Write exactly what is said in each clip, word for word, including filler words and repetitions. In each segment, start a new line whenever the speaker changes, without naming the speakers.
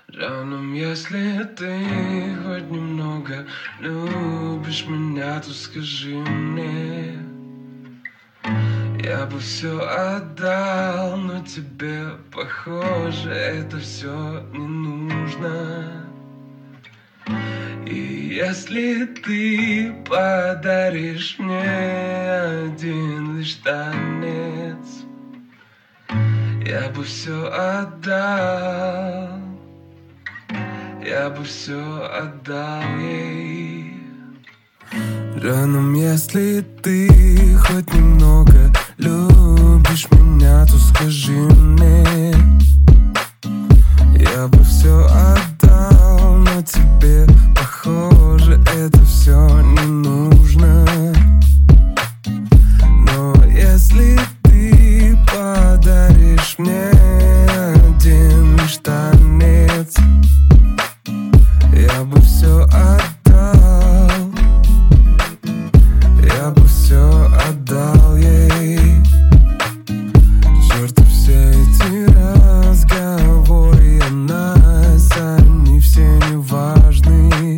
Рядом, если ты хоть немного любишь меня, то скажи мне. Я бы все отдал, но тебе, похоже, это все не нужно. И если ты подаришь мне один лишь танец, я бы все отдал, я бы все отдал ей. Рядом, если ты хоть немного любишь меня, то скажи мне. Я бы все отдал, но тебе, похоже, это все не нужно. Но если ты подаришь мне один лишь танец, я бы все отдал, я бы все отдал ей. Черт, все эти разговоры о нас, они все не важны.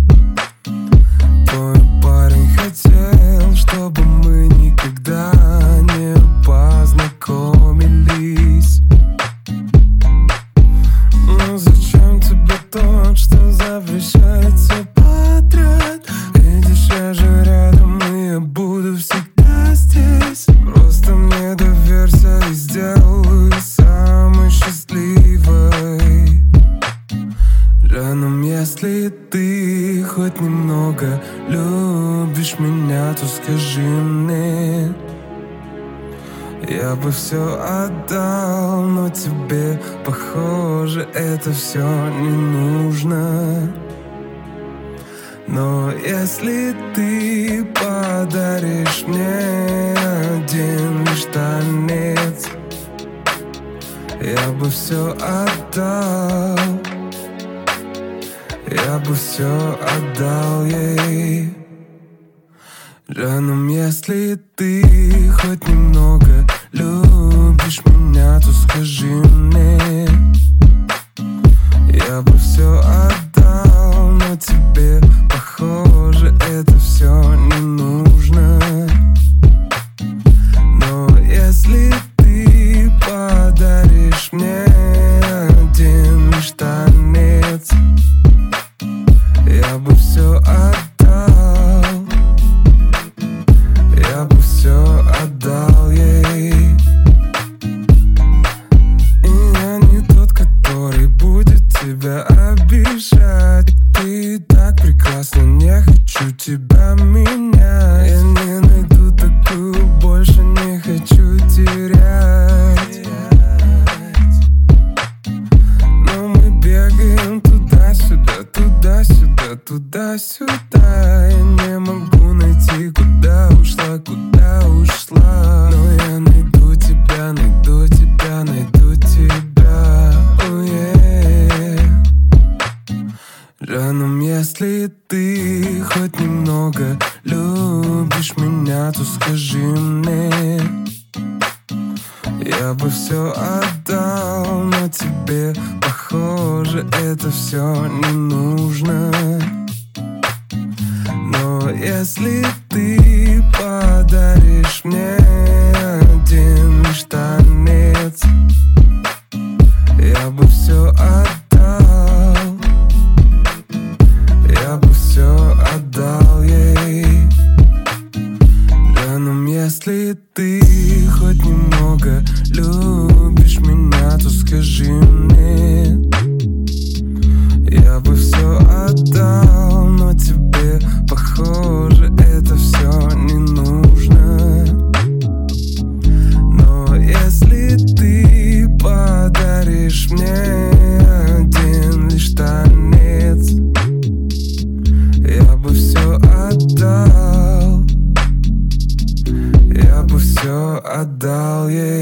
Твой парень хотел, чтобы мы никогда не познакомились. Но зачем тебе тот, что запрещает все подряд? Видишь, я же рядом, и я буду всегда здесь. Просто мне доверься и сделаю самой счастливой. Рядом, если ты хоть немного любишь меня, то скажи мне. Я бы все отдал, но тебе, похоже, это все не нужно. Но если ты подаришь мне один лишь танец, я бы все отдал, я бы все отдал ей. Рядом, если ты хоть немного любишь меня, то скажи мне. Я бы все отдал, но тебе, похоже, это все не нужно. Но если ты подаришь мне один лишь танец, я бы все отдал, я бы все отдал ей. И я не тот, который будет тебя обижать. Ты так прекрасна, не хочу тебя менять. Я не найду такую, больше не хочу терять. Но мы бегаем туда-сюда, туда-сюда, туда-сюда. Я не могу найти, куда ушла, куда ушла. Но я найду тебя, найду тебя, найду тебя. Oh, yeah. Рядом, если ты хоть немного любишь меня, то скажи мне. Я бы все отдал, но тебе, похоже, это все не нужно. Но если ты подаришь мне один лишь танец, я бы все отдал, я бы все отдал ей. Рядом, если ты хоть немного любишь меня, то скажи мне. Я бы все отдал, но тебе, похоже, это все не нужно. Но если ты подаришь мне один лишь танец, я бы все отдал, я бы все отдал ей.